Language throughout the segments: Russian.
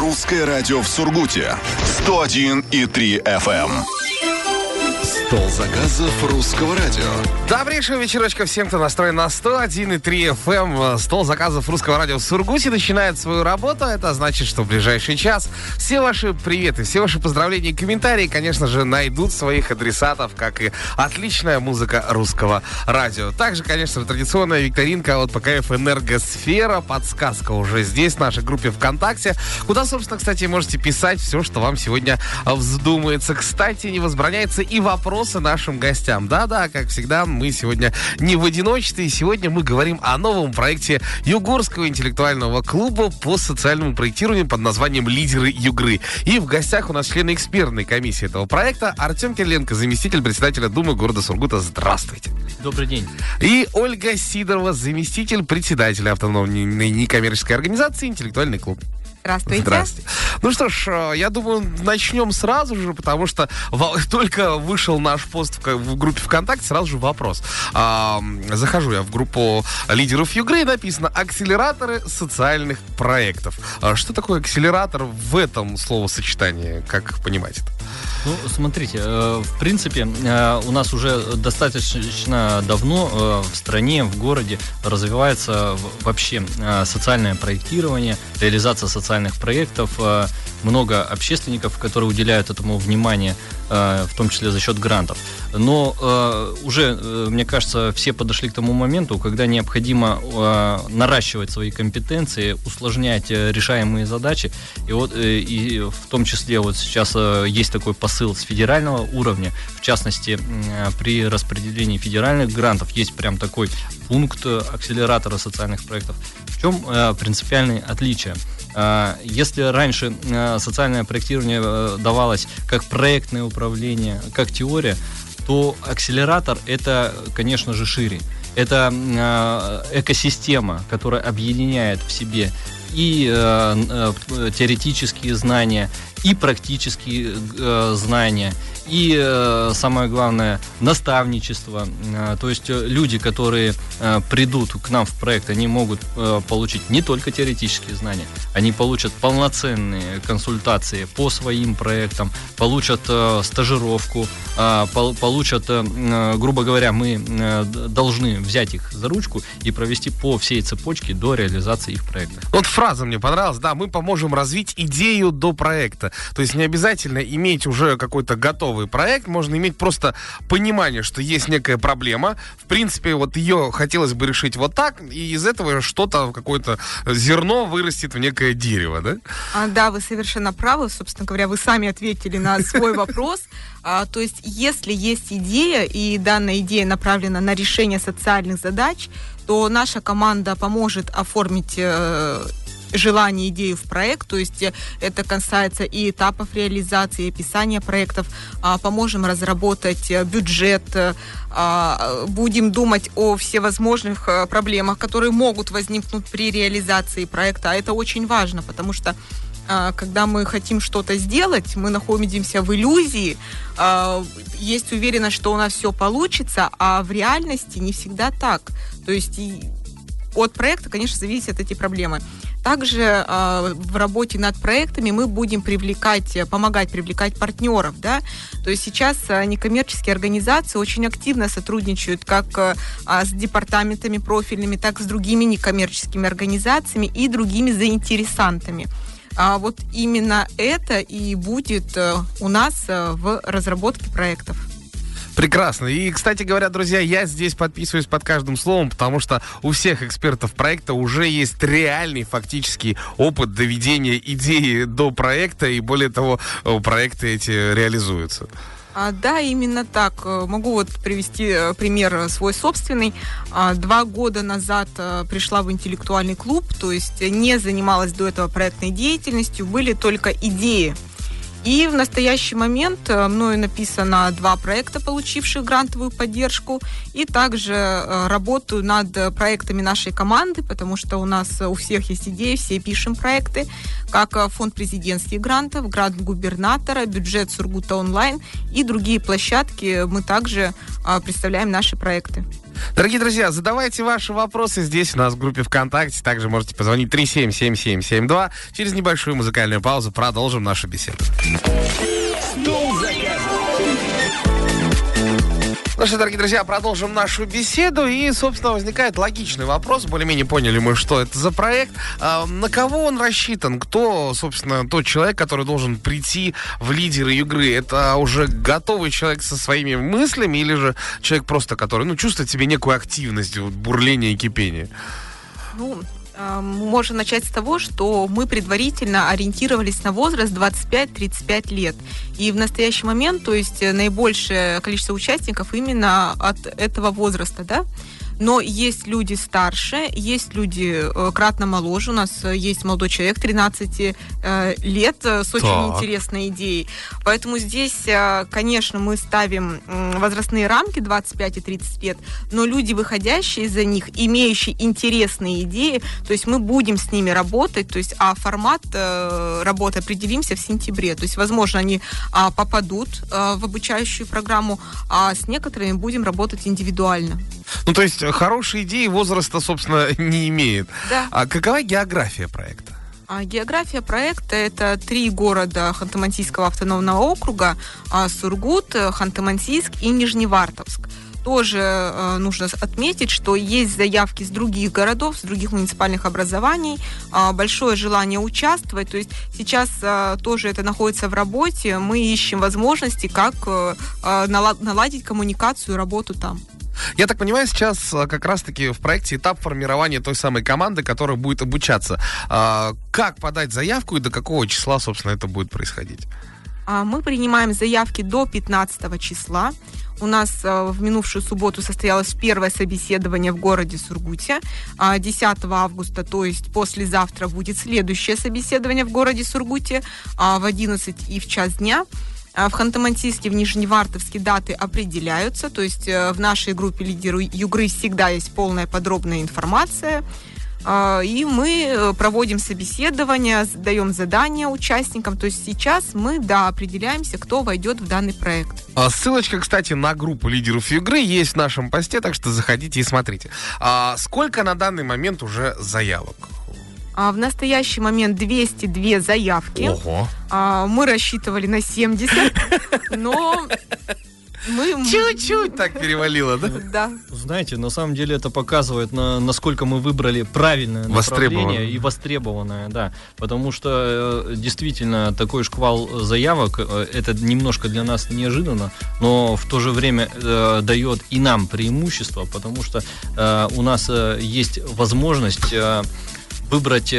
Русское радио в Сургуте. 101,3 FM. Стол заказов Русского радио. Добрейшего вечерочка всем, кто настроен на 101,3 FM. Стол заказов Русского радио в Сургуте начинает свою работу. Это значит, что в ближайший час все ваши приветы, все ваши поздравления и комментарии, конечно же, найдут своих адресатов, как и отличная музыка Русского радио. Также, конечно, традиционная викторинка от ПКФ «Энергосфера». Подсказка уже здесь, в нашей группе ВКонтакте, куда, собственно, кстати, можете писать все, что вам сегодня вздумается. Кстати, не возбраняется и вопросы нашим гостям. Да-да, как всегда, мы сегодня не в одиночестве, и сегодня мы говорим о новом проекте Югорского интеллектуального клуба по социальному проектированию под названием «Лидеры Югры». И в гостях у нас члены экспертной комиссии этого проекта Артем Кириленко, заместитель председателя Думы города Сургута. Здравствуйте. Добрый день. И Ольга Сидорова, заместитель председателя автономной некоммерческой организации «Интеллектуальный клуб». Здравствуйте. Здравствуйте. Ну что ж, я думаю, начнем сразу же, потому что только вышел наш пост в группе ВКонтакте, сразу же вопрос. Захожу я в группу лидеров Югры, и написано «Акселераторы социальных проектов». Что такое акселератор в этом словосочетании, как понимаете это? Ну, смотрите, в принципе, у нас уже достаточно давно в стране, в городе развивается вообще социальное проектирование, реализация социальных проектов, много общественников, которые уделяют этому внимание, в том числе за счет грантов. Но уже, мне кажется, все подошли к тому моменту, когда необходимо наращивать свои компетенции, усложнять решаемые задачи. И в том числе вот сейчас есть такой посыл с федерального уровня. В частности, при распределении федеральных грантов есть прям такой пункт акселератора социальных проектов. В чем принципиальные отличия? Если раньше социальное проектирование давалось как проектное управление, как теория, то акселератор — это, конечно же, шире. Это экосистема, которая объединяет в себе и теоретические знания, и практические знания, и, самое главное, наставничество. То есть люди, которые придут к нам в проект, они могут получить не только теоретические знания, они получат полноценные консультации по своим проектам, получат стажировку, получат, грубо говоря, мы должны взять их за ручку и провести по всей цепочке до реализации их проекта. Вот фраза мне понравилась, да, мы поможем развить идею до проекта. То есть не обязательно иметь уже какой-то готовый проект, можно иметь просто понимание, что есть некая проблема. В принципе, вот ее хотелось бы решить вот так, и из этого что-то, какое-то зерно вырастет в некое дерево, да? Да, вы совершенно правы. Собственно говоря, вы сами ответили на свой вопрос. То есть, если есть идея, и данная идея направлена на решение социальных задач, то наша команда поможет оформить желание, идею в проект, то есть это касается и этапов реализации, и описания проектов. Поможем разработать бюджет, будем думать о всевозможных проблемах, которые могут возникнуть при реализации проекта. А это очень важно, потому что когда мы хотим что-то сделать, мы находимся в иллюзии, есть уверенность, что у нас все получится, а в реальности не всегда так. То есть от проекта, конечно, зависят эти проблемы. Также в работе над проектами мы будем помогать привлекать партнеров, да. То есть сейчас некоммерческие организации очень активно сотрудничают как с департаментами профильными, так и с другими некоммерческими организациями и другими заинтересантами. Вот именно это и будет у нас в разработке проектов. Прекрасно. И, кстати говоря, друзья, я здесь подписываюсь под каждым словом, потому что у всех экспертов проекта уже есть реальный фактический опыт доведения идеи до проекта, и более того, проекты эти реализуются. Да, именно так. Могу вот привести пример свой собственный. 2 года назад пришла в интеллектуальный клуб, то есть не занималась до этого проектной деятельностью, были только идеи. И в настоящий момент мною написано 2 проекта, получивших грантовую поддержку, и также работаю над проектами нашей команды, потому что у нас у всех есть идеи, все пишем проекты, как фонд президентских грантов, грант губернатора, бюджет Сургута онлайн и другие площадки. Мы также представляем наши проекты. Дорогие друзья, задавайте ваши вопросы здесь у нас в группе ВКонтакте. Также можете позвонить 377772. Через небольшую музыкальную паузу продолжим нашу беседу. Ну что, дорогие друзья, продолжим нашу беседу. И, собственно, возникает логичный вопрос. Более-менее поняли мы, что это за проект. На кого он рассчитан? Кто, собственно, тот человек, который должен прийти в лидеры игры? Это уже готовый человек со своими мыслями? Или же человек просто, который, чувствует в себе некую активность, бурление и кипение? Можно начать с того, что мы предварительно ориентировались на возраст 25-35 лет. И в настоящий момент, то есть наибольшее количество участников именно от этого возраста, да? Но есть люди старше, есть люди кратно моложе. У нас есть молодой человек, 13 лет, с очень интересной идеей. Поэтому здесь, конечно, мы ставим возрастные рамки 25 и 30 лет, но люди, выходящие из-за них, имеющие интересные идеи, то есть мы будем с ними работать, то есть, а формат работы определимся в сентябре. То есть, возможно, они попадут в обучающую программу, а с некоторыми будем работать индивидуально. То есть хорошие идеи возраста, собственно, не имеет. Да. А какова география проекта? География проекта — это 3 города Ханты-Мансийского автономного округа: Сургут, Ханты-Мансийск и Нижневартовск. Тоже нужно отметить, что есть заявки с других городов, с других муниципальных образований, большое желание участвовать. То есть сейчас тоже это находится в работе. Мы ищем возможности, как наладить коммуникацию и работу там. Я так понимаю, сейчас как раз-таки в проекте этап формирования той самой команды, которая будет обучаться. Как подать заявку и до какого числа, собственно, это будет происходить? Мы принимаем заявки до 15 числа. У нас в минувшую субботу состоялось первое собеседование в городе Сургуте. 10 августа, то есть послезавтра, будет следующее собеседование в городе Сургуте в 11 и в час дня. В Ханты-Мансийске, в Нижневартовске даты определяются, то есть в нашей группе «Лидеры Югры» всегда есть полная подробная информация. И мы проводим собеседование, даем задания участникам. То есть сейчас мы, определяемся, кто войдет в данный проект. Ссылочка, кстати, на группу «Лидеров игры» есть в нашем посте, так что заходите и смотрите. Сколько на данный момент уже заявок? В настоящий момент 202 заявки. Ого. Мы рассчитывали на 70, но... Чуть-чуть так перевалило, да? Да. Знаете, на самом деле это показывает, насколько мы выбрали правильное направление и востребованное, да. Потому что действительно такой шквал заявок, это немножко для нас неожиданно, но в то же время дает и нам преимущество, потому что у нас есть возможность выбрать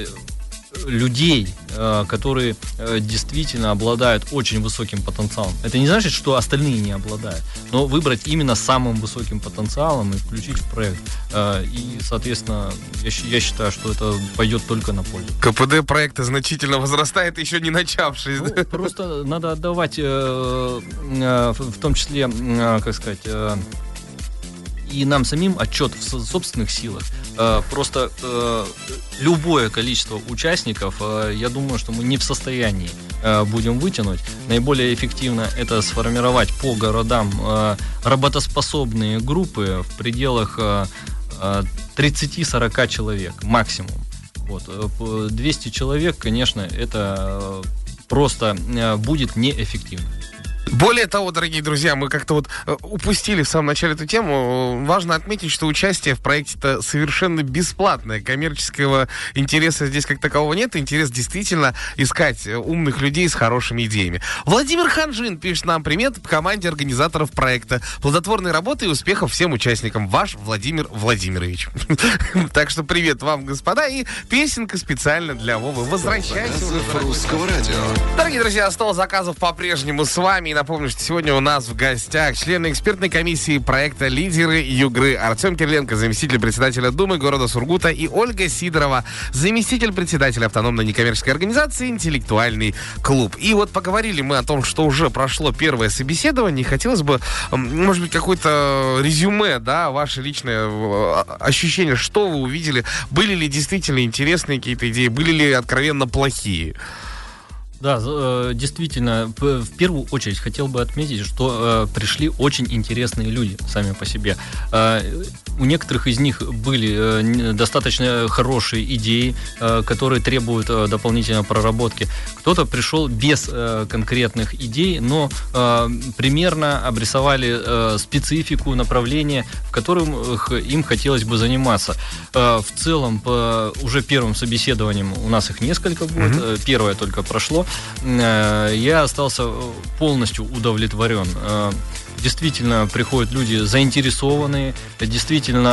людей, которые действительно обладают очень высоким потенциалом. Это не значит, что остальные не обладают, но выбрать именно самым высоким потенциалом и включить в проект. И, соответственно, я считаю, что это пойдет только на пользу. КПД проекта значительно возрастает, еще не начавшись. Просто надо отдавать, в том числе, как сказать, и нам самим отчет в собственных силах. Просто любое количество участников, я думаю, что мы не в состоянии будем вытянуть. Наиболее эффективно это сформировать по городам работоспособные группы в пределах 30-40 человек максимум. 200 человек, конечно, это просто будет неэффективно. Более того, дорогие друзья, мы как-то упустили в самом начале эту тему. Важно отметить, что участие в проекте-то совершенно бесплатное. Коммерческого интереса здесь как такового нет. Интерес действительно искать умных людей с хорошими идеями. Владимир Ханжин пишет нам: привет команде организаторов проекта. Плодотворной работы и успехов всем участникам. Ваш Владимир Владимирович. Так что привет вам, господа. И песенка специально для Вовы. Возвращайся в Русского радио. Дорогие друзья, стол заказов по-прежнему с вами. И напомню, что сегодня у нас в гостях члены экспертной комиссии проекта «Лидеры Югры» Артем Кириленко, заместитель председателя Думы города Сургута, и Ольга Сидорова, заместитель председателя автономной некоммерческой организации «Интеллектуальный клуб». И поговорили мы о том, что уже прошло первое собеседование. Хотелось бы, может быть, какое-то резюме, ваше личное ощущение, что вы увидели, были ли действительно интересные какие-то идеи, были ли откровенно плохие? Да, действительно, в первую очередь хотел бы отметить, что пришли очень интересные люди сами по себе. У некоторых из них были достаточно хорошие идеи, которые требуют дополнительной проработки. Кто-то пришел без конкретных идей, но примерно обрисовали специфику, направление, в котором им хотелось бы заниматься. В целом, по уже первым собеседованиям у нас их несколько будет, первое только прошло. Я остался полностью удовлетворен. Действительно, приходят люди заинтересованные, действительно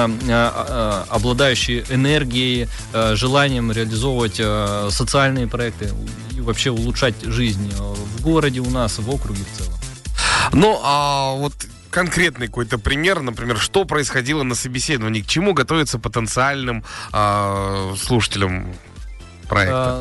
обладающие энергией, желанием реализовывать социальные проекты и вообще улучшать жизнь в городе у нас, в округе в целом. Ну, а вот конкретный какой-то пример, например, что происходило на собеседовании, к чему готовиться потенциальным слушателям проекта?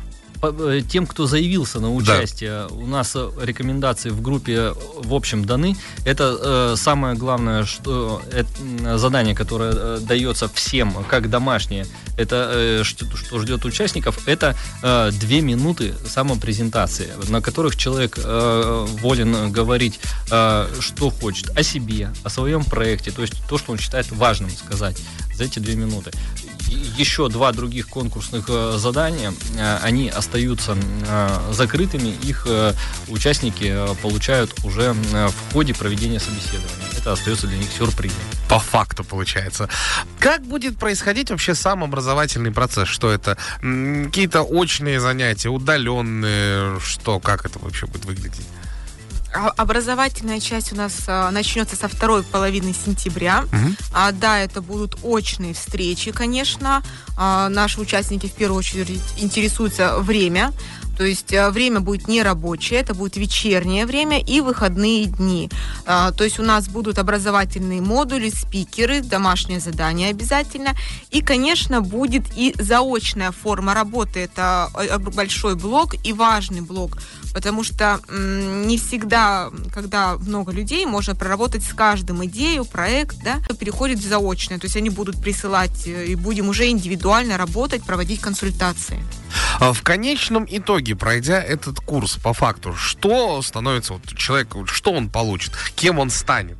Тем, кто заявился на участие, у нас рекомендации в группе в общем даны. Это самое главное, что задание, которое дается всем, как домашнее, это что ждет участников, это 2 минуты самопрезентации, на которых человек волен говорить, что хочет, о себе, о своем проекте, то есть то, что он считает важным сказать за эти 2 минуты. Еще 2 других конкурсных задания, они остаются закрытыми, их участники получают уже в ходе проведения собеседования. Это остается для них сюрпризом. По факту, получается. Как будет происходить вообще сам образовательный процесс? Что это? Какие-то очные занятия, удаленные? Что, как это вообще будет выглядеть? Образовательная часть у нас начнется со второй половины сентября. Да, это будут очные встречи, конечно. Наши участники в первую очередь интересуются время. То есть время будет не рабочее, это будет вечернее время и выходные дни. То есть у нас будут образовательные модули, спикеры, домашнее задание обязательно. И, конечно, будет и заочная форма работы. Это большой блок и важный блок. Потому что не всегда, когда много людей, можно проработать с каждым идею, проект, да, переходит в заочное. То есть они будут присылать, и будем уже индивидуально работать, проводить консультации. В конечном итоге, пройдя этот курс, по факту, что становится вот человеку, что он получит, кем он станет?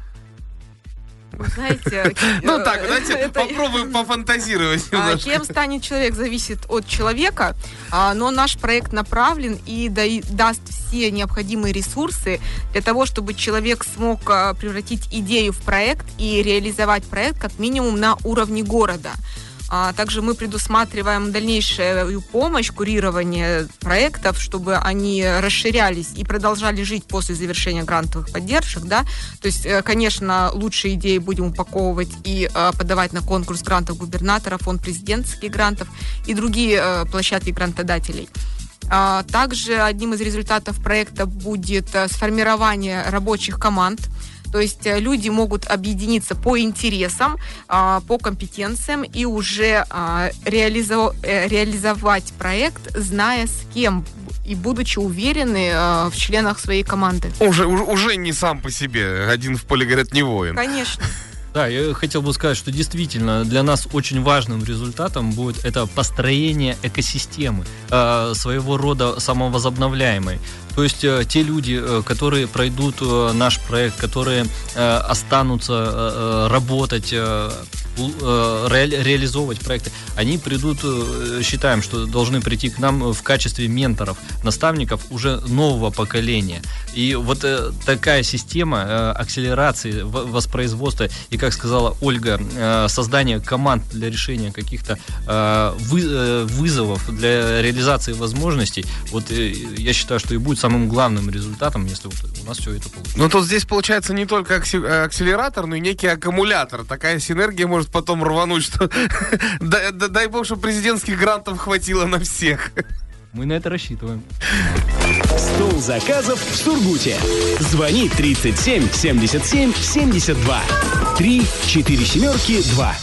Вы знаете... Ну так, давайте попробуем пофантазировать. Кем станет человек, зависит от человека, но наш проект направлен и даст все необходимые ресурсы для того, чтобы человек смог превратить идею в проект и реализовать проект как минимум на уровне города. Также мы предусматриваем дальнейшую помощь, курирование проектов, чтобы они расширялись и продолжали жить после завершения грантовых поддержек. Да? То есть, конечно, лучшие идеи будем упаковывать и подавать на конкурс грантов губернатора, фонд президентских грантов и другие площадки грантодателей. Также одним из результатов проекта будет сформирование рабочих команд. То есть люди могут объединиться по интересам, по компетенциям и уже реализовать проект, зная с кем и будучи уверены в членах своей команды. Уже не сам по себе, один в поле, говорят, не воин. Конечно. Да, я хотел бы сказать, что действительно для нас очень важным результатом будет это построение экосистемы, своего рода самовозобновляемой. То есть те люди, которые пройдут наш проект, которые останутся работать, реализовывать проекты, они придут, считаем, что должны прийти к нам в качестве менторов, наставников уже нового поколения. И вот такая система акселерации, воспроизводства и, как сказала Ольга, создания команд для решения каких-то вызовов, для реализации возможностей, вот я считаю, что и будет самым главным результатом, если вот у нас все это получится. Но тут здесь получается не только акселератор, но и некий аккумулятор. Такая синергия может потом рвануть, что дай бог, что президентских грантов хватило на всех. Мы на это рассчитываем. Стол заказов в Сургуте. Звони 37 77 72 3 4 семерки 2.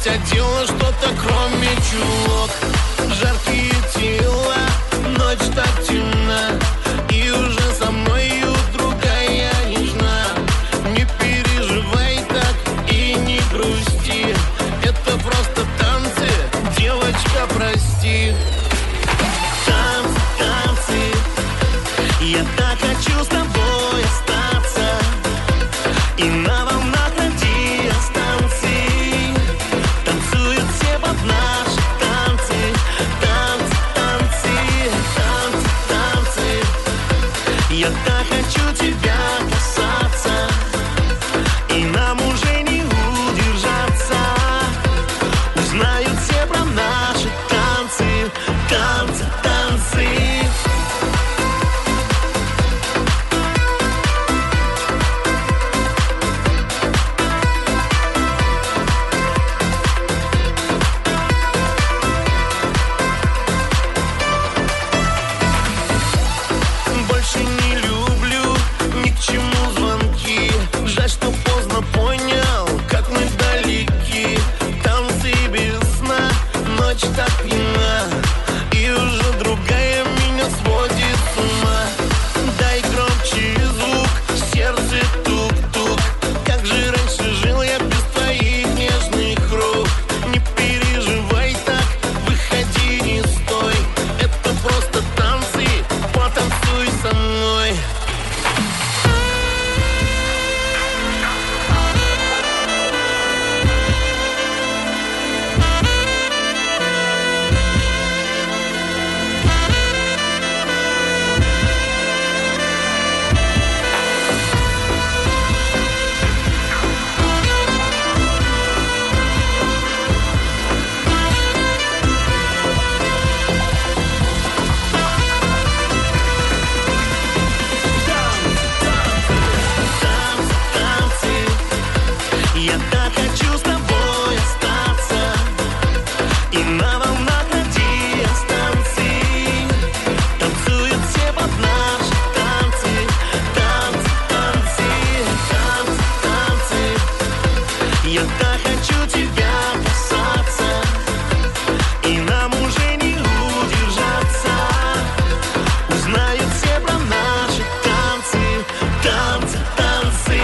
хотя дело что-то кроме чулок. Жаркие тела, ночь так темна, и уже со мною другая нежна. Не переживай так и не грусти, это просто танцы, девочка, прости. Танцы, танцы, я так хочу с тобой остаться, и на волнах радиостанции танцуют все под наши танцы. Танцы, танцы, танцы, танцы, я так хочу тебя касаться, и нам уже не удержаться. Узнают все про наши танцы. Танцы, танцы. Больше не люблю ни к чему звонки. Жаль, что поздно понял, как мы далеки. Танцы без сна, ночь так пьяна, и уже другая меня сводит с ума. Дай громче звук, сердце тук-тук. Как же раньше жил я без твоих нежных рук. Не переживай так, выходи, не стой. Это просто танцы, потанцуй со мной. Танцы, танцы, я так хочу с тобой остаться, и на волнах радиостанции танцуют все под наши танцы. Танцы, танцы, танцы, танцы, я так хочу тебя касаться, и нам уже не удержаться. Узнают все про наши танцы. Танцы, танцы.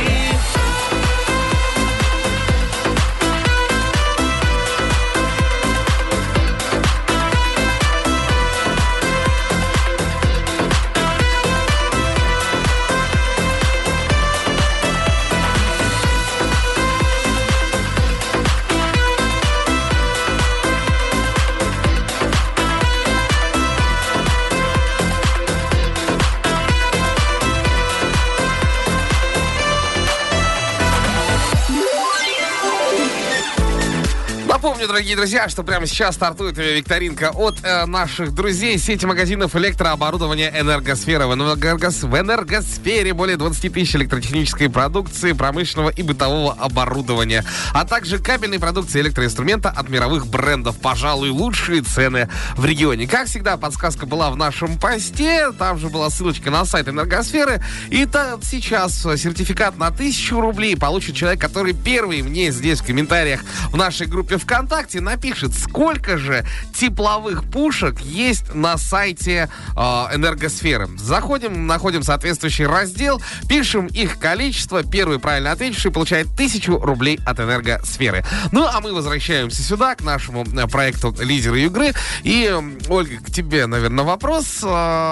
Напомню, дорогие друзья, что прямо сейчас стартует викторинка от наших друзей сети магазинов электрооборудования «Энергосфера». В «Энергосфере» более 20 тысяч электротехнической продукции, промышленного и бытового оборудования, а также кабельной продукции, электроинструмента от мировых брендов. Пожалуй, лучшие цены в регионе. Как всегда, подсказка была в нашем посте. Там же была ссылочка на сайт «Энергосферы». И сейчас сертификат на 1000 рублей получит человек, который первый мне здесь в комментариях в нашей группе ВКонтакте напишет, сколько же тепловых пушек есть на сайте «Энергосферы». Заходим, находим соответствующий раздел, пишем их количество. Первый правильно ответивший получает 1000 рублей от «Энергосферы». Ну, а мы возвращаемся сюда, к нашему проекту «Лидеры игры». И, Ольга, к тебе, наверное, вопрос.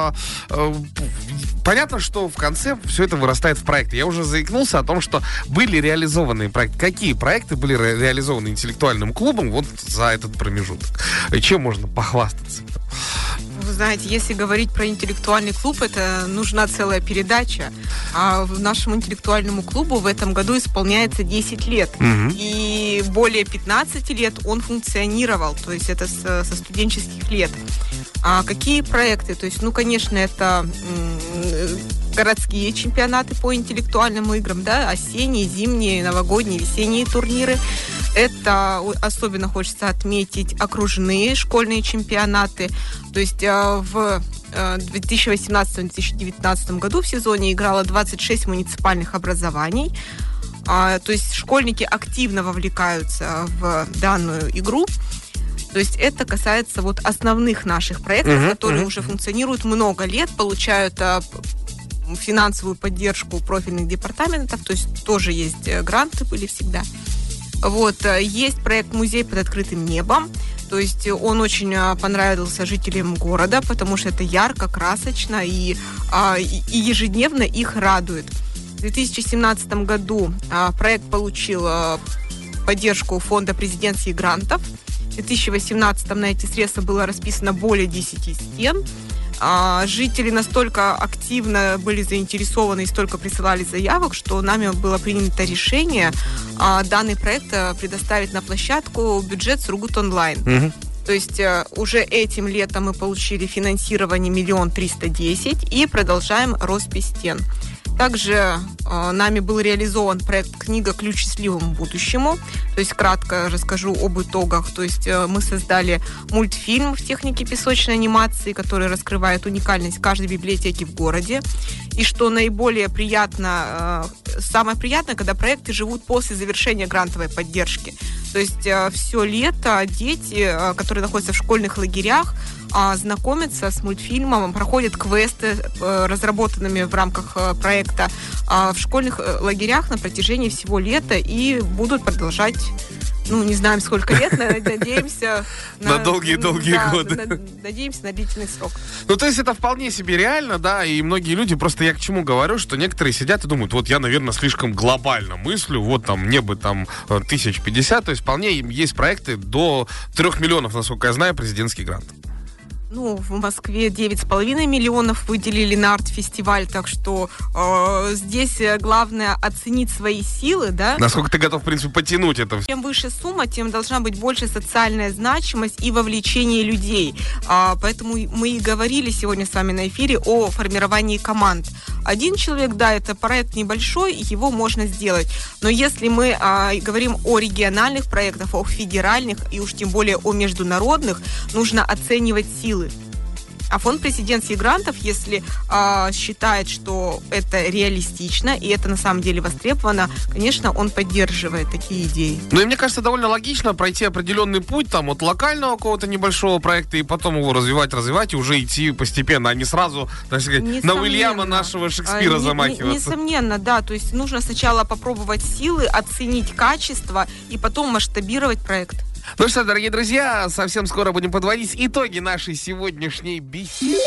Понятно, что в конце все это вырастает в проекты. Я уже заикнулся о том, что были реализованы проекты. Какие проекты были реализованы интеллектуальным клубом вот за этот промежуток? Чем можно похвастаться? Вы знаете, если говорить про интеллектуальный клуб, это нужна целая передача. А нашему интеллектуальному клубу в этом году исполняется 10 лет. И более 15 лет он функционировал. То есть это со студенческих лет. А какие проекты? То есть, конечно, это городские чемпионаты по интеллектуальным играм, да, осенние, зимние, новогодние, весенние турниры. Это особенно хочется отметить окружные школьные чемпионаты. То есть в 2018-2019 году в сезоне играло 26 муниципальных образований. То есть школьники активно вовлекаются в данную игру. То есть это касается вот основных наших проектов, которые уже функционируют много лет, получают финансовую поддержку профильных департаментов, то есть тоже есть гранты, были всегда. Вот, есть проект «Музей под открытым небом», то есть он очень понравился жителям города, потому что это ярко, красочно и ежедневно их радует. В 2017 году проект получил поддержку фонда президентских грантов. В 2018 на эти средства было расписано более 10 стен. Жители настолько активно были заинтересованы и столько присылали заявок, что нами было принято решение данный проект предоставить на площадку бюджет Сургут-онлайн. То есть уже этим летом мы получили финансирование 1 310 000 и продолжаем роспись стен. Также нами был реализован проект «Книга. Ключ к счастливому будущему». То есть кратко расскажу об итогах. То есть мы создали мультфильм в технике песочной анимации, который раскрывает уникальность каждой библиотеки в городе. И что наиболее приятно, самое приятное, когда проекты живут после завершения грантовой поддержки. То есть все лето дети, которые находятся в школьных лагерях, знакомятся с мультфильмом, проходят квесты, разработанными в рамках проекта в школьных лагерях на протяжении всего лета и будут продолжать, не знаем сколько лет, надеемся... На долгие-долгие годы. Надеемся на длительный срок. То есть это вполне себе реально, да, и многие люди, просто я к чему говорю, что некоторые сидят и думают, вот я, наверное, слишком глобально мыслю, вот там мне бы там 1050, то есть вполне есть проекты до 3 миллионов, насколько я знаю, президентский грант. В Москве 9,5 миллионов выделили на арт-фестиваль, так что здесь главное оценить свои силы, да? Насколько ты готов, в принципе, потянуть это? Чем выше сумма, тем должна быть больше социальная значимость и вовлечение людей. Поэтому мы и говорили сегодня с вами на эфире о формировании команд. Один человек, да, это проект небольшой, его можно сделать. Но если мы говорим о региональных проектах, о федеральных и уж тем более о международных, нужно оценивать силы. А фонд президентских грантов, если считает, что это реалистично и это на самом деле востребовано, конечно, он поддерживает такие идеи. И мне кажется, довольно логично пройти определенный путь там от локального какого-то небольшого проекта и потом его развивать и уже идти постепенно, а не сразу, так сказать, на Уильяма нашего Шекспира замахиваться. Несомненно, да. То есть нужно сначала попробовать силы, оценить качество и потом масштабировать проект. Ну что, дорогие друзья, совсем скоро будем подводить итоги нашей сегодняшней беседы.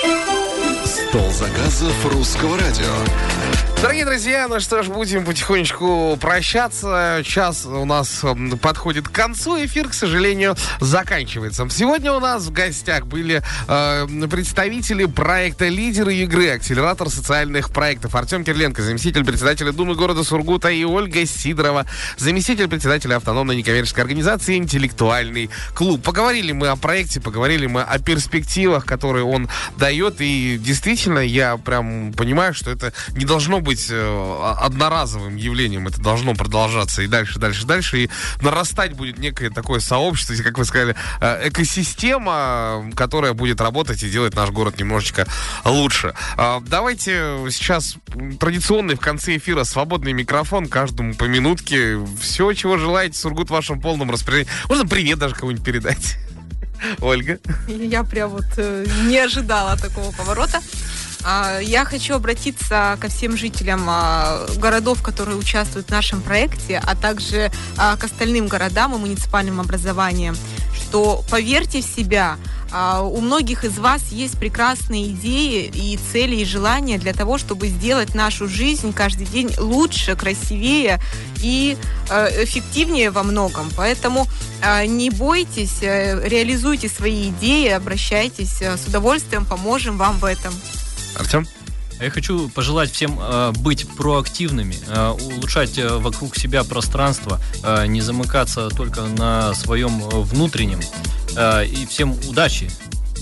Стол заказов Русского радио. Дорогие друзья, будем потихонечку прощаться. Час у нас подходит к концу. Эфир, к сожалению, заканчивается. Сегодня у нас в гостях были представители проекта «Лидеры игры», акселератор социальных проектов. Артем Кириленко, заместитель председателя Думы города Сургута, и Ольга Сидорова, заместитель председателя автономной некоммерческой организации «Интеллектуальный клуб». Поговорили мы о проекте, поговорили мы о перспективах, которые он дает. И действительно, я прям понимаю, что это не должно быть одноразовым явлением, это должно продолжаться и дальше, и нарастать будет некое такое сообщество, как вы сказали, экосистема, которая будет работать и делать наш город немножечко лучше. Давайте сейчас традиционный в конце эфира свободный микрофон, каждому по минутке. Все, чего желаете, Сургут в вашем полном распоряжении. Можно привет даже кому-нибудь передать. Ольга. Я прям не ожидала такого поворота. Я хочу обратиться ко всем жителям городов, которые участвуют в нашем проекте, а также к остальным городам и муниципальным образованиям, что поверьте в себя, у многих из вас есть прекрасные идеи и цели, и желания для того, чтобы сделать нашу жизнь каждый день лучше, красивее и эффективнее во многом. Поэтому не бойтесь, реализуйте свои идеи, обращайтесь, с удовольствием поможем вам в этом. Артем? Я хочу пожелать всем быть проактивными, улучшать вокруг себя пространство, не замыкаться только на своем внутреннем. И всем удачи.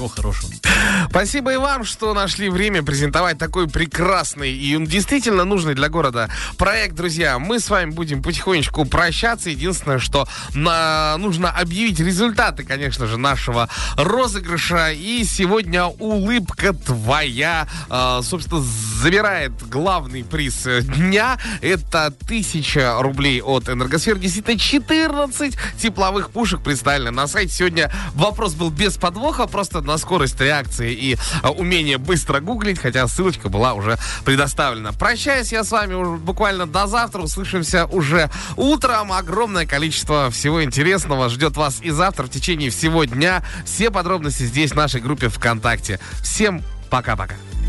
Всего хорошего. Спасибо и вам, что нашли время презентовать такой прекрасный и действительно нужный для города проект, друзья. Мы с вами будем потихонечку прощаться. Единственное, что нужно объявить результаты, конечно же, нашего розыгрыша. И сегодня улыбка твоя, собственно, забирает главный приз дня. Это 1000 рублей от Энергосфер. Действительно, 14 тепловых пушек представлены на сайте. Сегодня вопрос был без подвоха, просто на скорость реакции и умение быстро гуглить, хотя ссылочка была уже предоставлена. Прощаюсь я с вами уже буквально до завтра. Услышимся уже утром. Огромное количество всего интересного ждет вас и завтра в течение всего дня. Все подробности здесь в нашей группе ВКонтакте. Всем пока-пока.